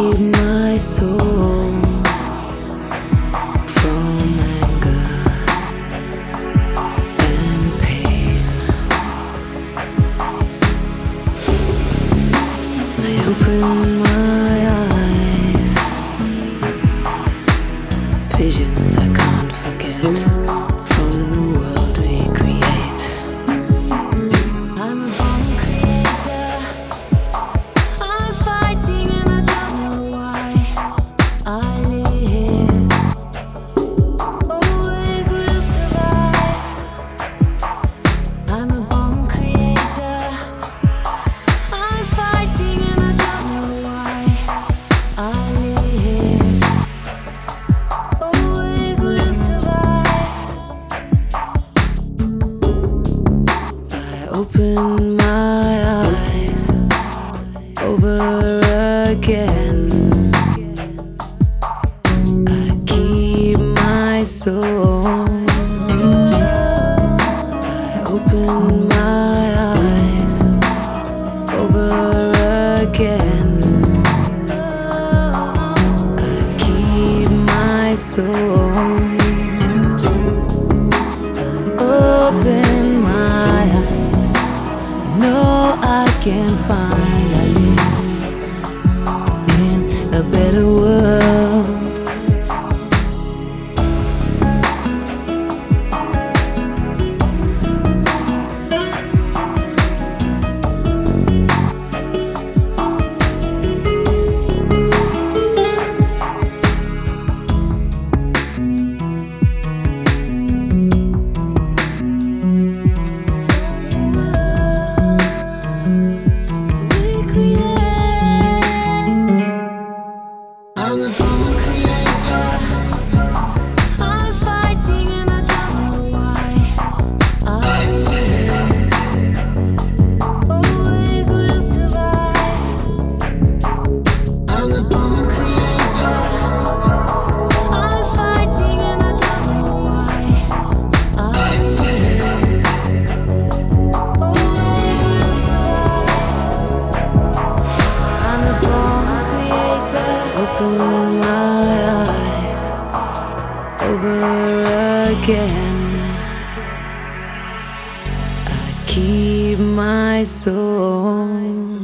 keep my soul from anger and pain. I open my eyes, visions I can't forget from the world we create. I'm a born creator, I'm fighting and I don't know why I live, always will survive. I'm a born creator, I'm fighting and I don't know why I live, always will survive. I open my eyes over again. I keep my soul. I open my eyes over again. I keep my soul. Open my eyes. Know I can find a live in a better world. I'm a born creator, I'm fighting and I don't know why I live, always will survive. I'm a born creator, I'm fighting and I don't know why I live, always will survive. I'm a born creator. Open my eyes over again. I keep my soul.